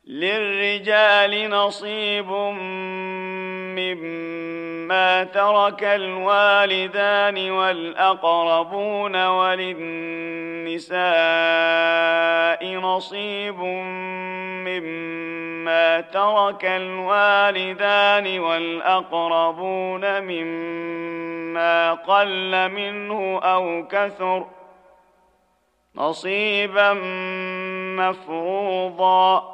للرجال نصيب مما ترك الوالدان والأقربون وللنساء نصيب مما ترك الوالدان والأقربون مما قل منه أو كثر نصيبا مفروضا